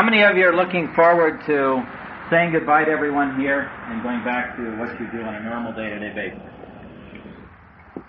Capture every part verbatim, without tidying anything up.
How many of you are looking forward to saying goodbye to everyone here and going back to what you do on a normal day-to-day basis?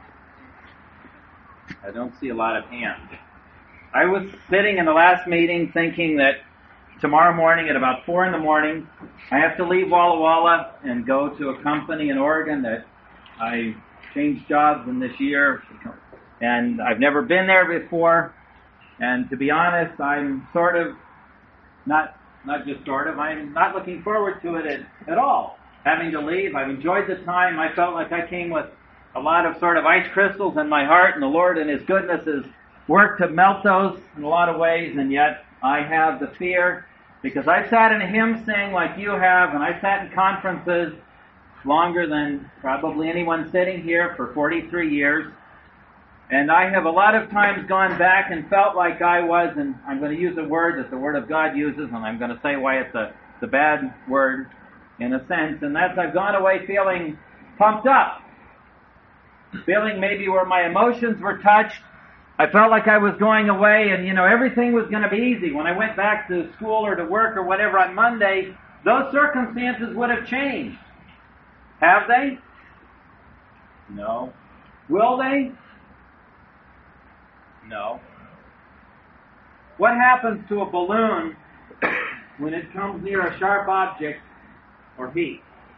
I don't see a lot of hands. I was sitting in the last meeting thinking that tomorrow morning at about four in the morning, I have to leave Walla Walla and go to a company in Oregon that I changed jobs in this year, and I've never been there before. And to be honest, I'm sort of not not just sort of, I'm not looking forward to it at, at all. Having to leave, I've enjoyed the time. I felt like I came with a lot of sort of ice crystals in my heart, and the Lord in His goodness has worked to melt those in a lot of ways, and yet I have the fear, because I've sat in a hymn sing like you have, and I've sat in conferences longer than probably anyone sitting here for forty-three years, and I have a lot of times gone back and felt like I was, and I'm going to use a word that the Word of God uses, and I'm going to say why it's a, it's a bad word in a sense, and that's I've gone away feeling pumped up, feeling maybe where my emotions were touched. I felt like I was going away and, you know, everything was going to be easy. When I went back to school or to work or whatever on Monday, those circumstances would have changed. Have they? No. Will they? No. What happens to a balloon when it comes near a sharp object or heat?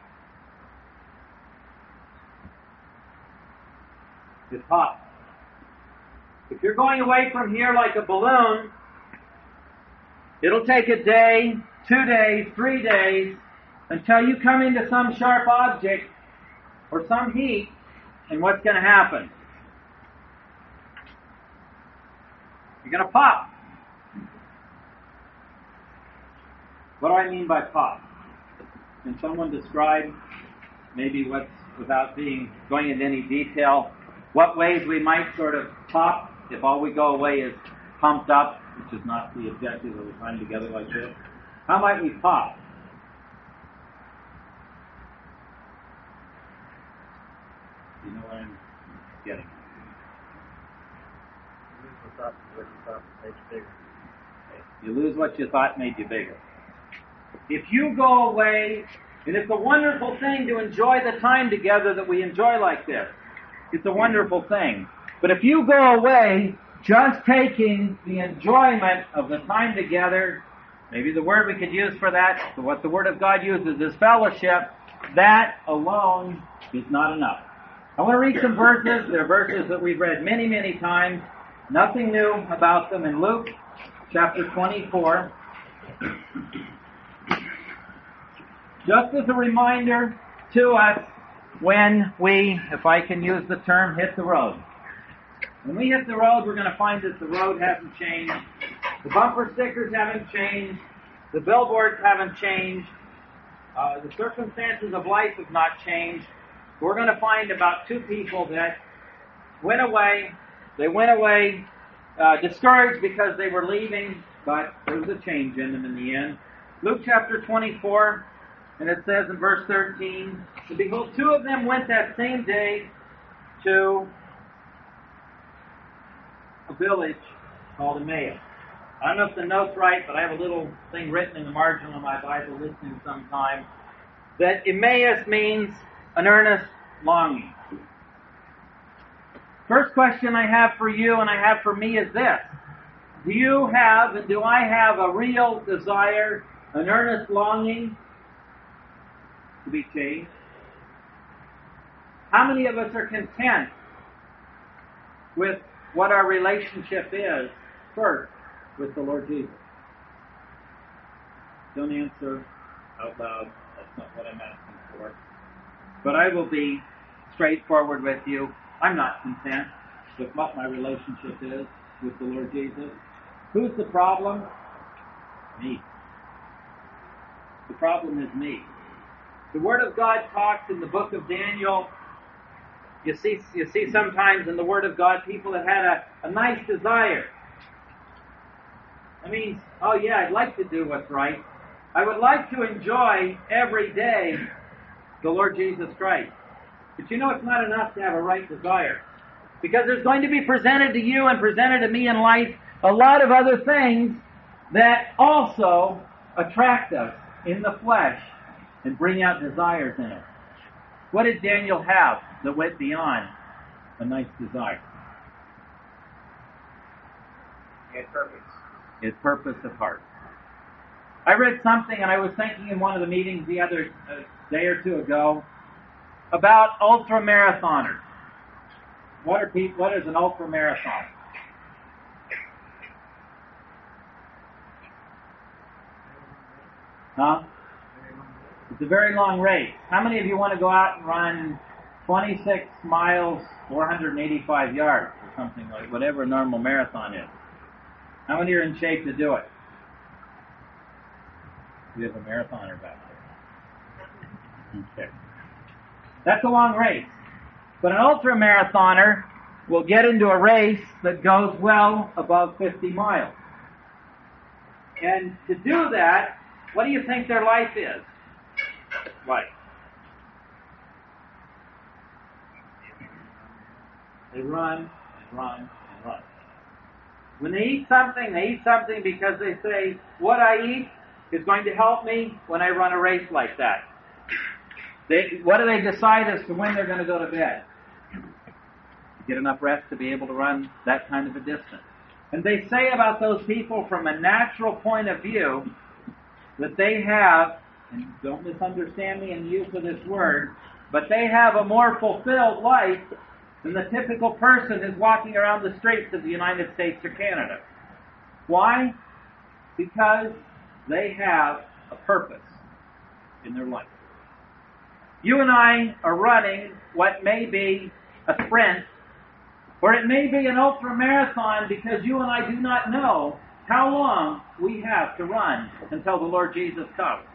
It pops. If you're going away from here like a balloon, it'll take a day, two days, three days, until you come into some sharp object or some heat, and what's going to happen? You're going to pop. What do I mean by pop? Can someone describe maybe what's, without being going into any detail, what ways we might sort of pop if all we go away is pumped up, which is not the objective of the time together like this? How might we pop? You know what I'm getting? You lose what you thought made you bigger. If you go away, and it's a wonderful thing to enjoy the time together that we enjoy like this. It's a wonderful thing. But if you go away just taking the enjoyment of the time together, maybe the word we could use for that, so what the Word of God uses is fellowship, that alone is not enough. I want to read some verses. They're verses that we've read many, many times. Nothing new about them. In Luke chapter twenty-four, just as a reminder to us when we, if I can use the term, hit the road. When we hit the road, we're going to find that the road hasn't changed. The bumper stickers haven't changed. The billboards haven't changed. Uh, the circumstances of life have not changed. We're going to find about two people that went away. They went away uh, discouraged because they were leaving, but there was a change in them in the end. Luke chapter twenty-four, and it says in verse thirteen, "And behold, two of them went that same day to a village called Emmaus." I don't know if the note's right, but I have a little thing written in the margin of my Bible listening sometime, that Emmaus means an earnest longing. First question I have for you and I have for me is this. Do you have, and do I have a real desire, an earnest longing to be changed? How many of us are content with what our relationship is first with the Lord Jesus? Don't answer out loud. That's not what I'm asking for. But I will be straightforward with you. I'm not content with what my relationship is with the Lord Jesus. Who's the problem? Me. The problem is me. The Word of God talks in the book of Daniel. You see, you see sometimes in the Word of God people that had a, a nice desire. That means, oh yeah, I'd like to do what's right. I would like to enjoy every day the Lord Jesus Christ. But you know it's not enough to have a right desire. Because there's going to be presented to you and presented to me in life a lot of other things that also attract us in the flesh and bring out desires in us. What did Daniel have that went beyond a nice desire? He had purpose. His purpose of heart. I read something, and I was thinking in one of the meetings the other uh, day or two ago about ultra marathoners. What are people? What is an ultra marathon? Huh? It's a very long race. How many of you want to go out and run twenty-six miles, four hundred eighty-five yards, or something like whatever a normal marathon is? How many are in shape to do it? We have a marathoner back there. Okay. That's a long race. But an ultra marathoner will get into a race that goes well above fifty miles. And to do that, what do you think their life is? Like? They run and run and run. When they eat something, they eat something because they say, what I eat is going to help me when I run a race like that. They, what do they decide as to when they're going to go to bed? Get enough rest to be able to run that kind of a distance. And they say about those people from a natural point of view that they have, and don't misunderstand me in the use of this word, but they have a more fulfilled life than the typical person who's walking around the streets of the United States or Canada. Why? Because they have a purpose in their life. You and I are running what may be a sprint, or it may be an ultra marathon, because you and I do not know how long we have to run until the Lord Jesus comes.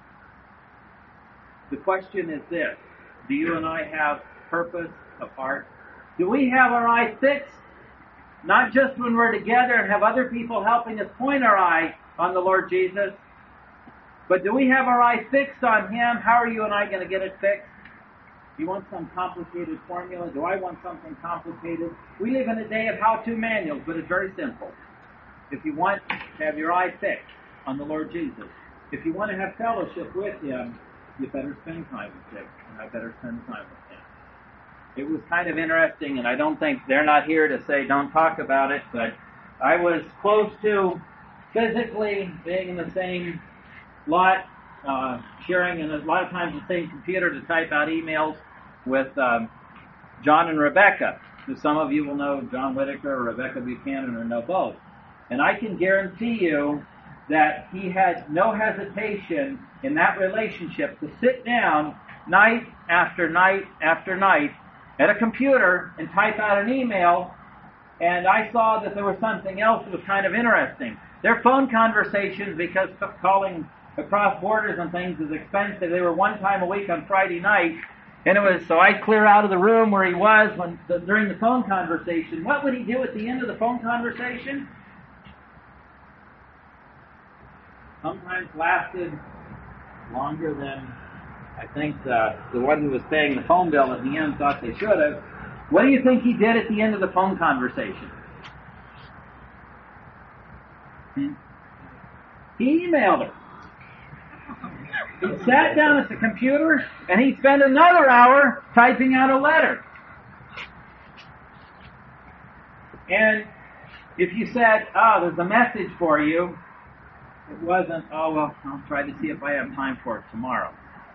The question is this: do you and I have purpose of heart? Do we have our eye fixed, not just when we're together and have other people helping us point our eye on the Lord Jesus, but do we have our eye fixed on Him? How are you and I going to get it fixed? Do you want some complicated formula? Do I want something complicated? We live in a day of how-to manuals, but it's very simple. If you want to have your eye fixed on the Lord Jesus, if you want to have fellowship with Him, you better spend time with Him, and I better spend time with Him. It was kind of interesting, and I don't think they're not here to say don't talk about it, but I was close to physically being in the same lot, uh, sharing and a lot of times the same computer to type out emails with um, John and Rebecca, who some of you will know John Whitaker or Rebecca Buchanan or know both. And I can guarantee you that he had no hesitation in that relationship to sit down night after night after night at a computer and type out an email, and I saw that there was something else that was kind of interesting. Their phone conversations, because calling across borders and things is expensive, they were one time a week on Friday night, and it was, so I'd clear out of the room where he was when the, during the phone conversation. What would he do at the end of the phone conversation? Sometimes lasted longer than I think uh, the one who was paying the phone bill at the end thought they should have. What do you think he did at the end of the phone conversation? Hmm? He emailed her. He sat down at the computer and he spent another hour typing out a letter. And if you said, oh, there's a message for you, it wasn't, oh, well, I'll try to see if I have time for it tomorrow.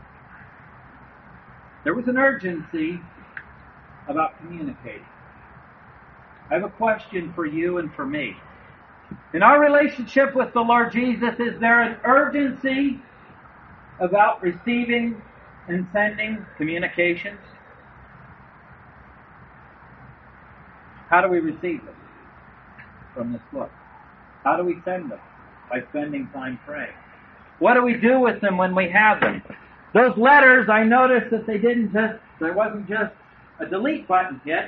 There was an urgency about communicating. I have a question for you and for me. In our relationship with the Lord Jesus, is there an urgency about receiving and sending communications? How do we receive them from this book? How do we send them? By spending time praying. What do we do with them when we have them? Those letters, I noticed that they didn't just, there wasn't just a delete button hit.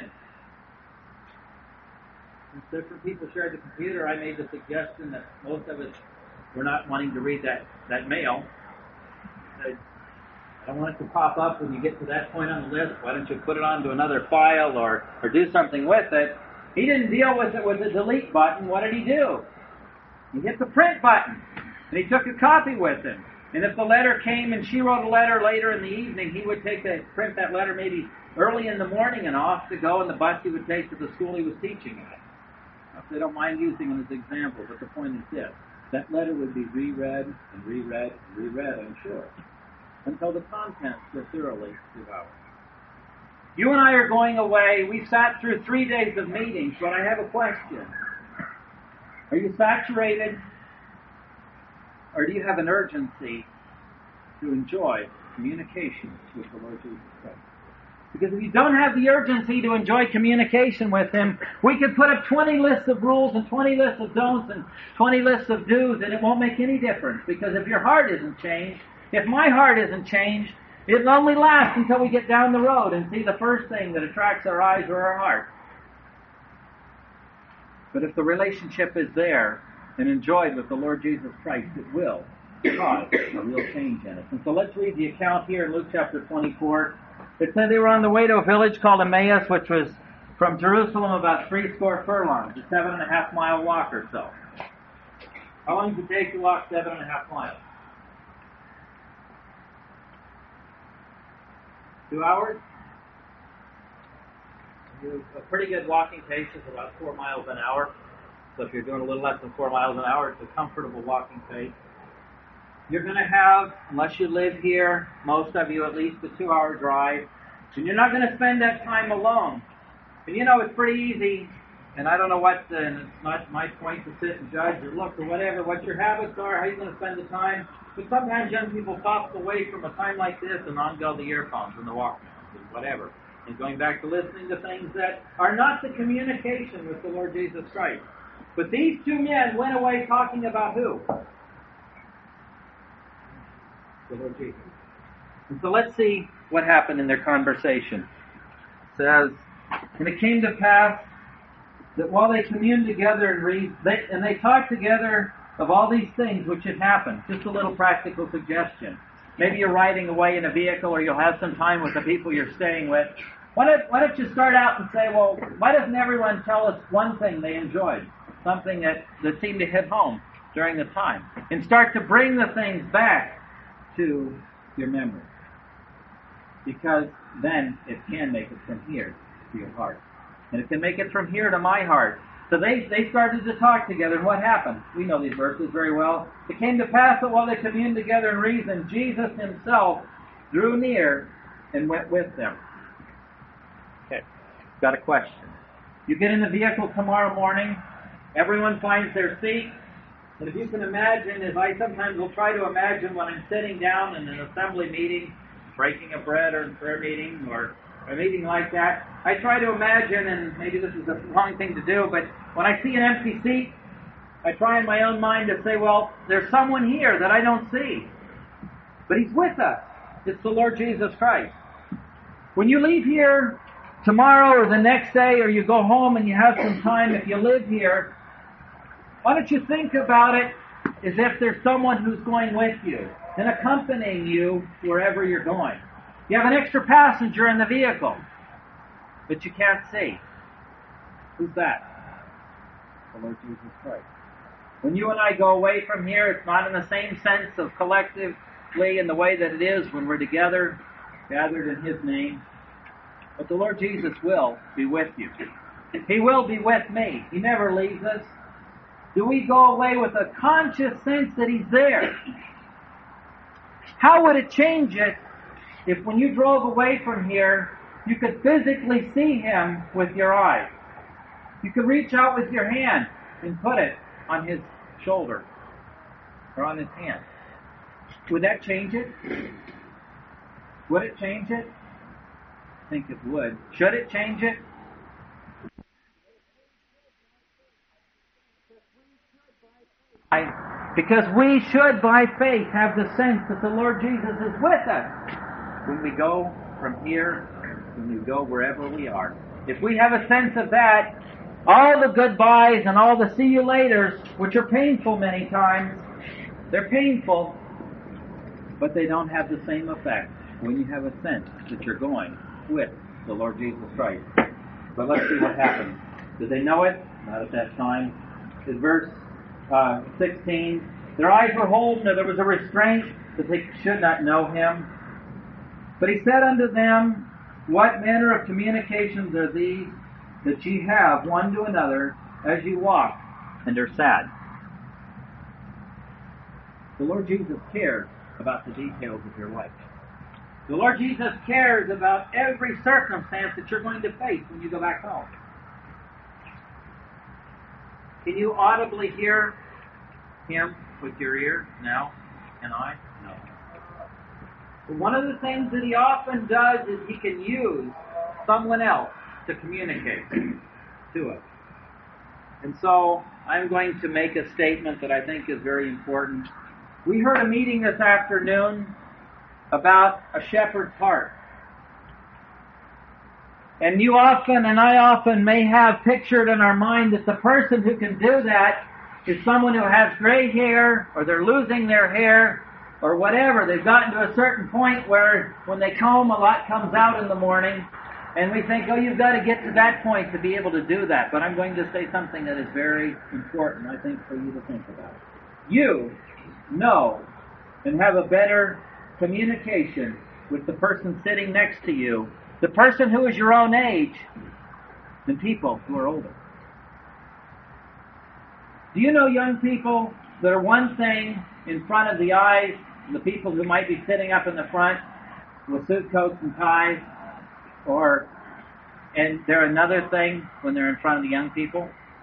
Since different people shared the computer, I made the suggestion that most of us were not wanting to read that, that mail. I don't want it to pop up when you get to that point on the list. Why don't you put it onto another file or, or do something with it? He didn't deal with it with a delete button. What did he do? He hit the print button, and he took a copy with him. And if the letter came and she wrote a letter later in the evening, he would take that, print that letter maybe early in the morning and off to go in the bus he would take to the school he was teaching at. Now, if they don't mind using him as an example, but the point is this. That letter would be reread and reread and reread, I'm sure, until the contents were thoroughly devoured. You and I are going away. We've sat through three days of meetings, but I have a question. Are you saturated, or do you have an urgency to enjoy communication with the Lord Jesus Christ? Because if you don't have the urgency to enjoy communication with Him, we could put up twenty lists of rules and twenty lists of don'ts and twenty lists of do's, and it won't make any difference. Because if your heart isn't changed, if my heart isn't changed, it'll only last until we get down the road and see the first thing that attracts our eyes or our heart. But if the relationship is there and enjoyed with the Lord Jesus Christ, it will cause a real change in us. And so let's read the account here in Luke chapter twenty-four. It said they were on the way to a village called Emmaus, which was from Jerusalem about three score furlongs, a seven and a half mile walk or so. How long does it take to walk seven and a half miles? Two hours? A pretty good walking pace is about four miles an hour. So if you're doing a little less than four miles an hour, it's a comfortable walking pace. You're going to have, unless you live here, most of you at least a two-hour drive. And you're not going to spend that time alone. And you know, it's pretty easy, and I don't know what, the, and it's not my point to sit and judge or look or whatever, what your habits are, how you're going to spend the time. But sometimes young people pop away from a time like this and on go the earphones and the Walkmans and whatever. And going back to listening to things that are not the communication with the Lord Jesus Christ. But these two men went away talking about who? The Lord Jesus. And so let's see what happened in their conversation. It says, and it came to pass that while they communed together and reasoned, they, and they talked together of all these things which had happened. Just a little practical suggestion. Maybe you're riding away in a vehicle, or you'll have some time with the people you're staying with. Why don't, why don't you start out and say, well, why doesn't everyone tell us one thing they enjoyed? Something that, that seemed to hit home during the time. And start to bring the things back to your memory. Because then it can make it from here to your heart. And it can make it from here to my heart. So they, they started to talk together, and what happened? We know these verses very well. It came to pass that while they communed together and reasoned, Jesus himself drew near and went with them. Okay, got a question. You get in the vehicle tomorrow morning, everyone finds their seat, and if you can imagine, as I sometimes will try to imagine when I'm sitting down in an assembly meeting, breaking a bread or a prayer meeting or a meeting like that, I try to imagine, and maybe this is the wrong thing to do, but when I see an empty seat, I try in my own mind to say, well, there's someone here that I don't see. But he's with us. It's the Lord Jesus Christ. When you leave here tomorrow or the next day, or you go home and you have some time, if you live here, why don't you think about it as if there's someone who's going with you and accompanying you wherever you're going. You have an extra passenger in the vehicle, but you can't see. Who's that? The Lord Jesus Christ. When you and I go away from here, it's not in the same sense of collectively in the way that it is when we're together, gathered in His name. But the Lord Jesus will be with you. He will be with me. He never leaves us. Do we go away with a conscious sense that He's there? How would it change it if when you drove away from here, you could physically see Him with your eyes? You could reach out with your hand and put it on His shoulder or on His hand. Would that change it? Would it change it? I think it would. Should it change it? Because we should, by faith, have the sense that the Lord Jesus is with us when we go from here, when we go wherever we are. If we have a sense of that, all the goodbyes and all the see you laters, which are painful many times, they're painful, but they don't have the same effect when you have a sense that you're going with the Lord Jesus Christ. But let's see what happens. Did they know it? Not at that time. In verse uh, sixteen. Their eyes were holden, and there was a restraint that they should not know him. But he said unto them, What manner of communications are these that ye have one to another as ye walk and are sad? The Lord Jesus cares about the details of your life. The Lord Jesus cares about every circumstance that you're going to face when you go back home. Can you audibly hear him with your ear now? Can I? No. But one of the things that he often does is he can use someone else to communicate to us. And so I'm going to make a statement that I think is very important. We heard a meeting this afternoon about a shepherd's heart. And you often, and I often, may have pictured in our mind that the person who can do that is someone who has gray hair, or they're losing their hair, or whatever. They've gotten to a certain point where when they comb, a lot comes out in the morning, and we think, oh, you've got to get to that point to be able to do that. But I'm going to say something that is very important, I think, for you to think about. You know and have a better communication with the person sitting next to you, the person who is your own age, than people who are older. Do you know young people that are one thing in front of the eyes, the people who might be sitting up in the front with suit coats and ties, or and they're another thing when they're in front of the young people?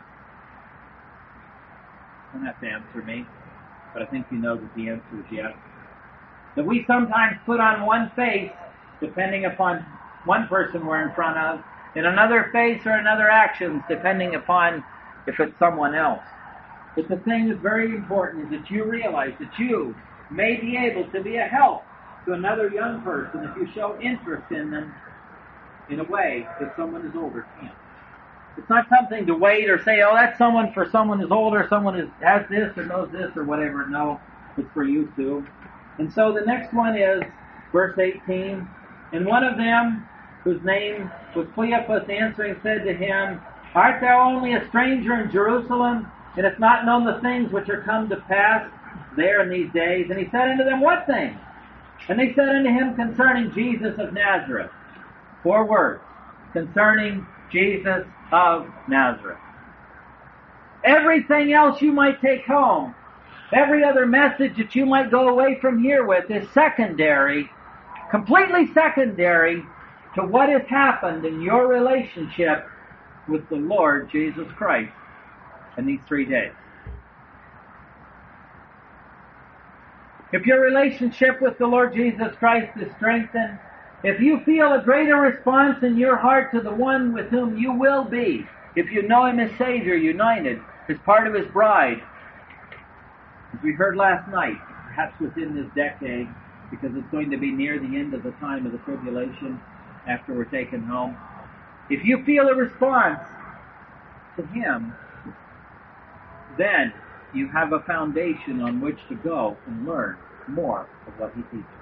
You don't have to answer me, but I think you know that the answer is yes. That we sometimes put on one face, depending upon one person we're in front of, and another face or another actions, depending upon if it's someone else. But the thing that's very important is that you realize that you may be able to be a help to another young person if you show interest in them in a way that someone who's older can't. It's not something to wait or say, oh, that's someone for someone who's older, someone who has this or knows this or whatever. No, it's for you too. And so the next one is verse eighteen. And one of them, whose name was Cleophas, answering said to him, Art thou only a stranger in Jerusalem, and hast not known the things which are come to pass there in these days? And he said unto them, What things? And they said unto him, Concerning Jesus of Nazareth. Four words. Concerning Jesus of Nazareth. Everything else you might take home, every other message that you might go away from here with is secondary, completely secondary to what has happened in your relationship with the Lord Jesus Christ in these three days. If your relationship with the Lord Jesus Christ is strengthened, if you feel a greater response in your heart to the one with whom you will be, if you know him as Savior, united, as part of his bride, as we heard last night, perhaps within this decade, because it's going to be near the end of the time of the tribulation after we're taken home. If you feel a response to him, then you have a foundation on which to go and learn more of what he teaches.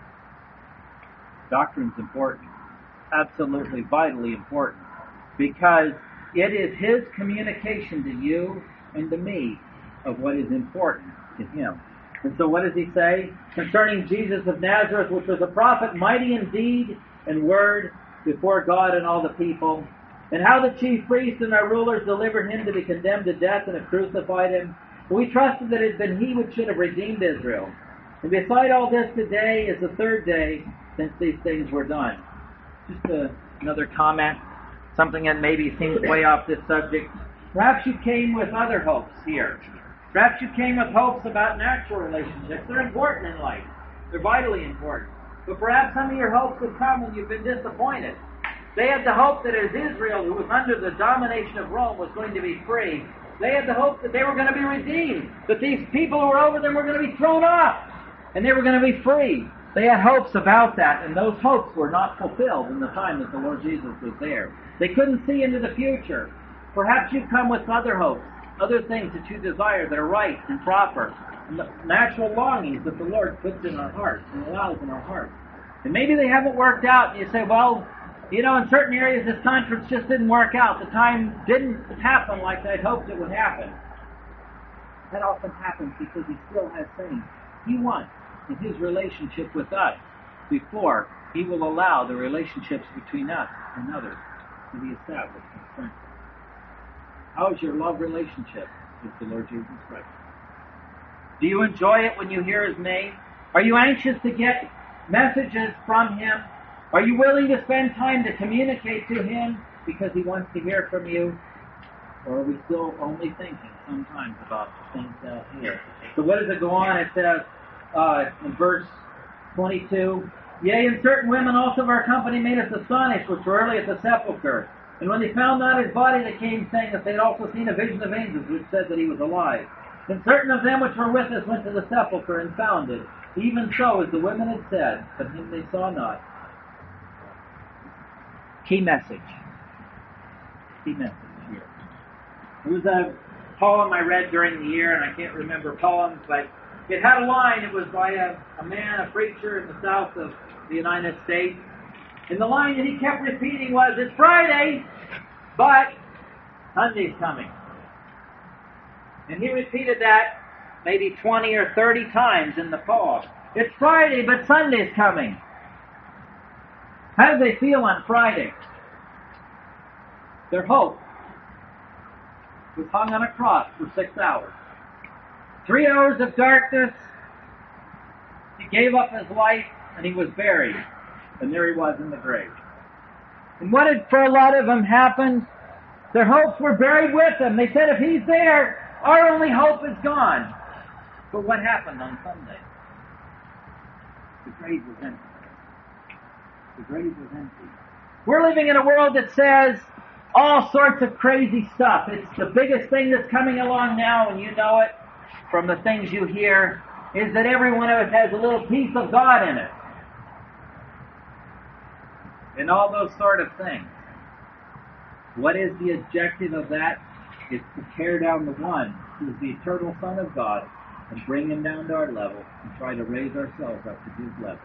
Doctrine's important, absolutely vitally important, because it is his communication to you and to me of what is important to him. And so what does he say? Concerning Jesus of Nazareth, which was a prophet, mighty in deed and word before God and all the people, and how the chief priests and our rulers delivered him to be condemned to death and have crucified him. We trusted that it had been he which should have redeemed Israel. And beside all this, today is the third day since these things were done. Just a, another comment, something that maybe seems way off this subject. Perhaps you came with other hopes here. Perhaps you came with hopes about natural relationships. They're important in life. They're vitally important. But perhaps some of your hopes have come and you've been disappointed. They had the hope that as Israel, who was under the domination of Rome, was going to be free. They had the hope that they were going to be redeemed. That these people who were over them were going to be thrown off. And they were going to be free. They had hopes about that, and those hopes were not fulfilled in the time that the Lord Jesus was there. They couldn't see into the future. Perhaps you've come with other hopes, other things that you desire that are right and proper, and natural longings that the Lord puts in our hearts and allows in our hearts. And maybe they haven't worked out, and you say, well, you know, in certain areas this conference just didn't work out. The time didn't happen like I'd hoped it would happen. That often happens because he still has things he wants in his relationship with us before he will allow the relationships between us and others to be established and strengthened. How is your love relationship with the Lord Jesus Christ? Do you enjoy it when you hear his name? Are you anxious to get messages from him? Are you willing to spend time to communicate to him because he wants to hear from you? Or are we still only thinking sometimes about the things out here? So what does it go on? It says uh, in verse twenty-two, Yea, and certain women also of our company made us astonished, which were early at the sepulchre. And when they found not his body, they came, saying that they had also seen a vision of angels, which said that he was alive. And certain of them which were with us went to the sepulchre and found it, even so as the women had said, but him they saw not. Key message. Key message here. It was a poem I read during the year, and I can't remember poems, but it had a line. It was by a, a man, a preacher in the south of the United States. And the line that he kept repeating was, it's Friday, but Sunday's coming. And he repeated that maybe twenty or thirty times in the poem. It's Friday, but Sunday's coming. How do they feel on Friday? Their hope was hung on a cross for six hours. Three hours of darkness. He gave up his life, and he was buried. And there he was in the grave. And what had for a lot of them happened? Their hopes were buried with him. They said, if he's there, our only hope is gone. But what happened on Sunday? The grave was empty. The grave was empty. We're living in a world that says all sorts of crazy stuff. It's the biggest thing that's coming along now, and you know it from the things you hear, is that every one of us has a little piece of God in it. And all those sort of things. What is the objective of that? It's to tear down the one who is the eternal Son of God and bring him down to our level and try to raise ourselves up to his level.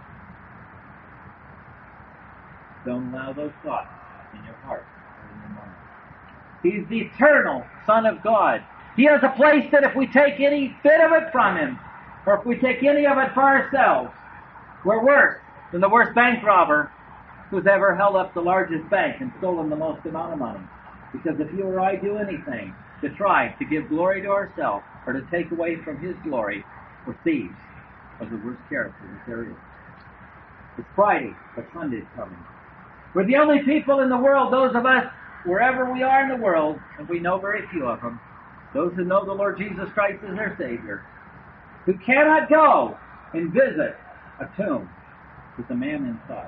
Don't allow those thoughts in your heart or in your mind. He's the eternal Son of God. He has a place that if we take any bit of it from him, or if we take any of it for ourselves, we're worse than the worst bank robber who's ever held up the largest bank and stolen the most amount of money. Because if you or I do anything to try to give glory to ourselves or to take away from his glory, we're thieves of the worst character that there is. It's Friday, but Sunday's coming. We're the only people in the world, those of us, wherever we are in the world, and we know very few of them, those who know the Lord Jesus Christ as their Savior, who cannot go and visit a tomb with the man inside.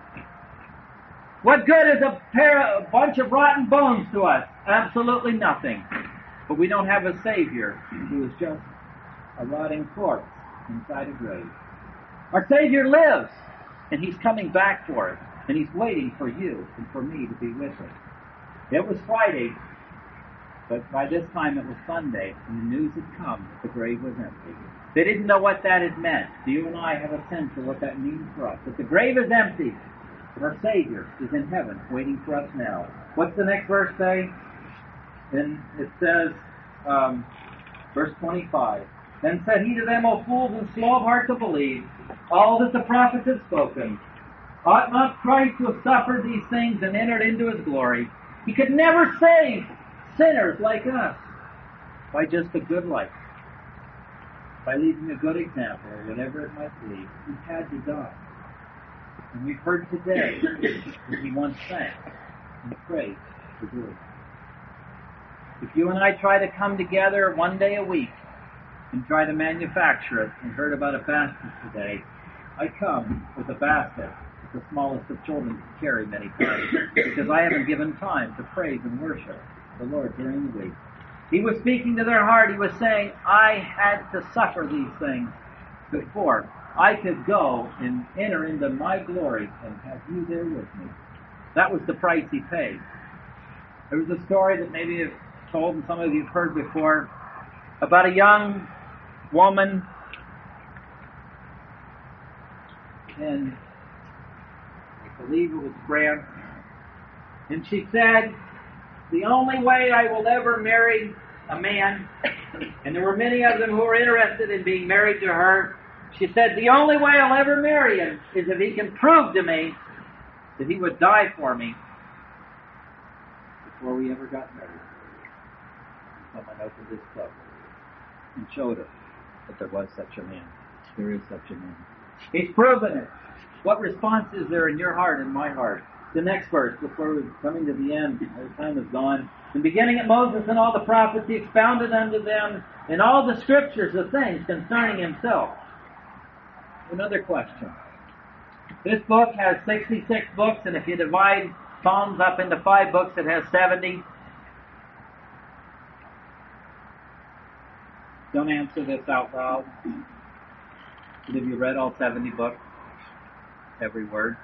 What good is a pair, a bunch of rotten bones to us? Absolutely nothing. But we don't have a Savior who is just a rotting corpse inside a grave. Our Savior lives, and he's coming back for us, and he's waiting for you and for me to be with him. It was Friday, but by this time it was Sunday, and the news had come that the grave was empty. They didn't know what that had meant. You and I have a sense of what that means for us. That the grave is empty. Our Savior is in heaven, waiting for us now. What's the next verse say? And it says, um, verse twenty-five, Then said he to them, O fools and slow of heart to believe all that the prophets have spoken. Ought not Christ to have suffered these things and entered into his glory? He could never save sinners like us by just a good life, by leaving a good example, or whatever it might be. He had to die. And we've heard today that he once thanked and praised for doing it. If you and I try to come together one day a week and try to manufacture it, and heard about a basket today, I come with a basket, the smallest of children can carry many times, because I haven't given time to praise and worship the Lord during the week. He was speaking to their heart. He was saying, I had to suffer these things before I could go and enter into my glory and have you there with me. That was the price he paid. There was a story that maybe you've told and some of you have heard before about a young woman, and I believe it was France, and she said, the only way I will ever marry a man And there were many of them who were interested in being married to her. She said, the only way I'll ever marry him is if he can prove to me that he would die for me before we ever got married. Someone opened this book and showed her that there was such a man. There is such a man. He's proven it. What response is there in your heart and my heart? The next verse, before we're coming to the end, our time is gone. And beginning at Moses and all the prophets, he expounded unto them in all the scriptures the things concerning himself. Another question. This book has sixty-six books, and if you divide Psalms up into five books, it has seventy. Don't answer this out loud. But have you read all seventy books? Every word?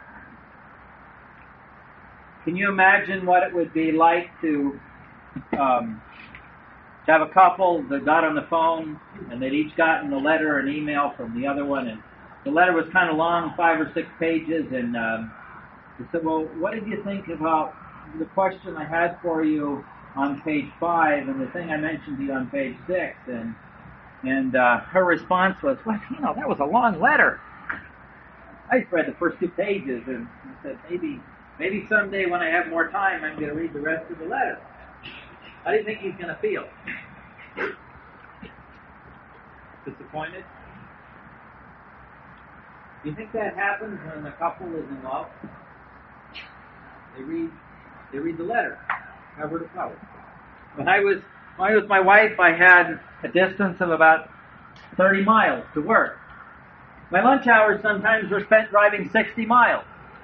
Can you imagine what it would be like to, um, to have a couple that got on the phone and they'd each gotten a letter or an email from the other one, and the letter was kind of long, five or six pages, and um, they said, well, what did you think about the question I had for you on page five and the thing I mentioned to you on page six? And and uh, her response was, well, you know, that was a long letter. I just read the first two pages and I said, maybe maybe someday when I have more time, I'm going to read the rest of the letter. How do you think he's going to feel? Disappointed? Do you think that happens when a couple is in love? They read, they read the letter, cover to cover. When I was, when I was with my wife, I had a distance of about thirty miles to work. My lunch hours sometimes were spent driving sixty miles.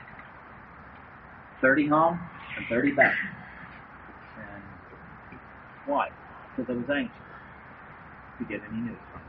thirty home and thirty back. And why? Because I was anxious to get any news from them.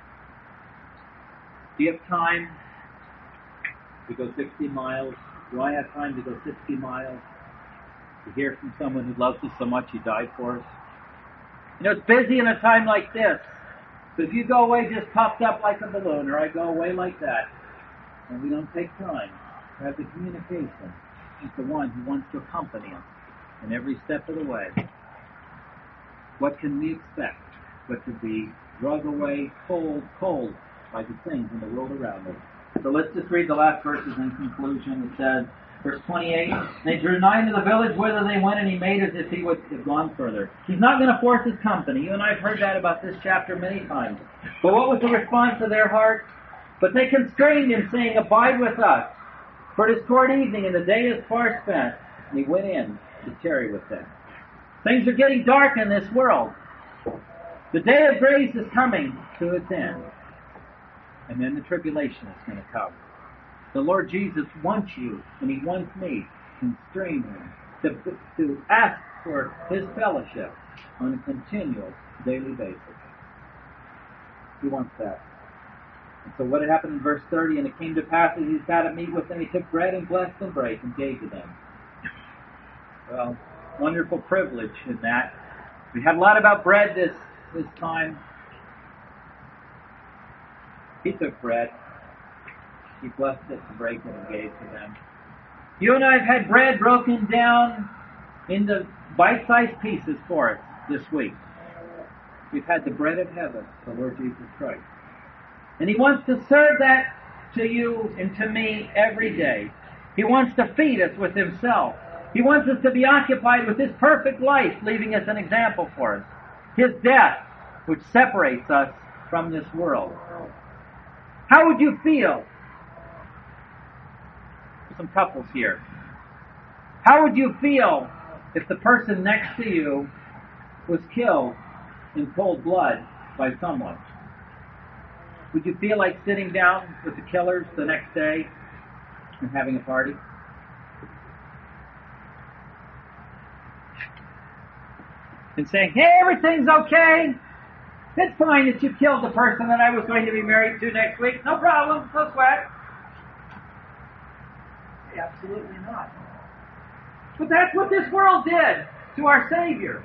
Do you have time to go sixty miles? Do I have time to go sixty miles to hear from someone who loves us so much he died for us? You know, it's busy in a time like this. But if you go away just puffed up like a balloon, or I go away like that, and we don't take time to have the communication with the one who wants to accompany us in every step of the way, what can we expect but to be drug away cold, cold by the things in the world around us? So let's just read the last verses in conclusion. It says, verse twenty-eight, they drew nigh to the village whither they went, and he made as if he would have gone further. He's not going to force his company. You and I have heard that about this chapter many times. But what was the response of their heart? But they constrained him, saying, abide with us, for it is toward evening, and the day is far spent. And he went in to tarry with them. Things are getting dark in this world. The day of grace is coming to its end. And then the tribulation is going to come. The Lord Jesus wants you, and he wants me, to constrain him, to, to ask for his fellowship on a continual, daily basis. He wants that. And so what had happened in verse thirty, and it came to pass as he sat at meat with them, he took bread and blessed and brake and gave to them. Well, wonderful privilege in that. We had a lot about bread this, this time. He took bread. He blessed it and brake it and gave to them. You and I have had bread broken down into bite-sized pieces for us this week. We've had the bread of heaven, the Lord Jesus Christ. And he wants to serve that to you and to me every day. He wants to feed us with himself. He wants us to be occupied with his perfect life, leaving us an example for us. His death, which separates us from this world. How would you feel? Some couples here. How would you feel if the person next to you was killed in cold blood by someone? Would you feel like sitting down with the killers the next day and having a party? And saying, hey, everything's okay. It's fine that you killed the person that I was going to be married to next week. No problem. No sweat. Absolutely not. But that's what this world did to our Savior.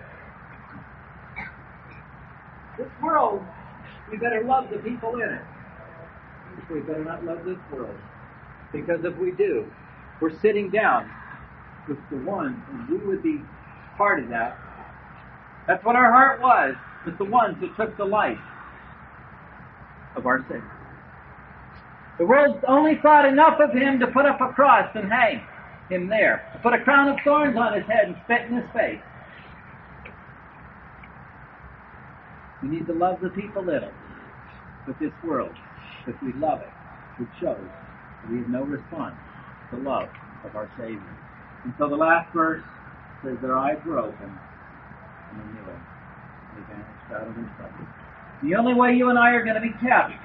This world, we better love the people in it. We better not love this world. Because if we do, we're sitting down with the one, and we would be part of that. That's what our heart was with the ones who took the life of our Savior. The world only thought enough of him to put up a cross and hang him there, to put a crown of thorns on his head and spit in his face. We need to love the people little with this world. If we love it, it shows that we have no response to love of our Savior. Until the last verse says their eyes were open and they knew him. They vanished out of their sight. The only way you and I are going to be kept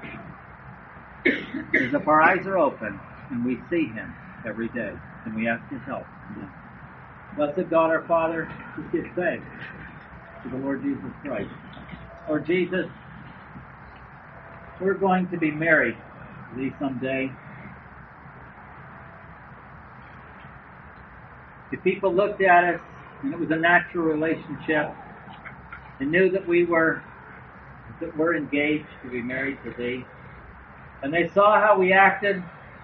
is if our eyes are open and we see him every day and we ask his help. Blessed God our Father, just give thanks to the Lord Jesus Christ. Lord Jesus, we're going to be married to thee someday. If people looked at us and it was a natural relationship and knew that we were that we're engaged to be married to thee, and they saw how we acted,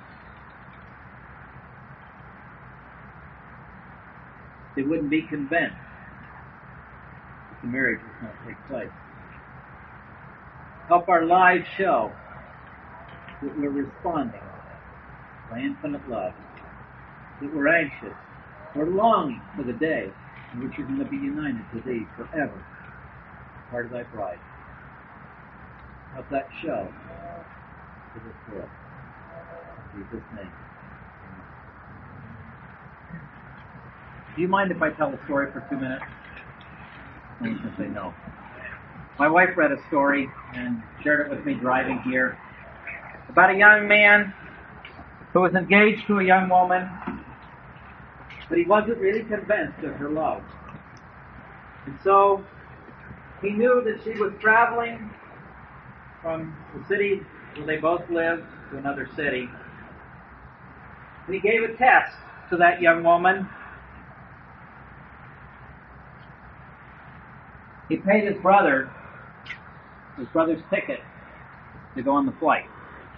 they wouldn't be convinced that the marriage was going to take place. Help our lives show that we're responding by infinite love, that we're anxious, we're longing for the day in which you're going to be united to thee forever, part of thy bride. Help that show to this world. In Jesus' name. Do you mind if I tell a story for two minutes? I was going to say no. My wife read a story and shared it with me driving here about a young man who was engaged to a young woman, but he wasn't really convinced of her love. And so he knew that she was traveling from the city where they both lived to another city. And he gave a test to that young woman. He paid his brother, his brother's ticket to go on the flight.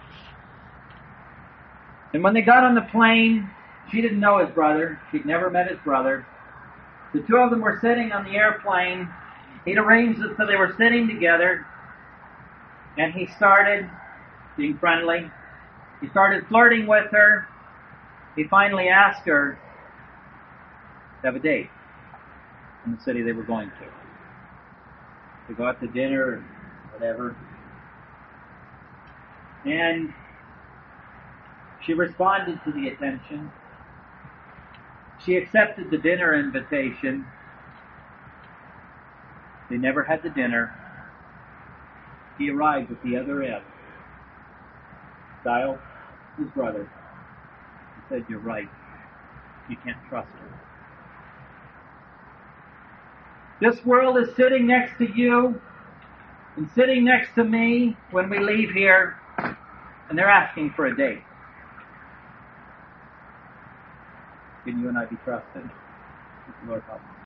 And when they got on the plane, she didn't know his brother. She'd never met his brother. The two of them were sitting on the airplane. He'd arranged it so they were sitting together. And he started being friendly. He started flirting with her. He finally asked her to have a date in the city they were going to. To go out to dinner or whatever. And she responded to the attention. She accepted the dinner invitation. They never had the dinner. He arrived at the other end. Dialed his brother. He said, "You're right. You can't trust her." This world is sitting next to you and sitting next to me when we leave here, and they're asking for a date. Can you and I be trusted? Lord help us.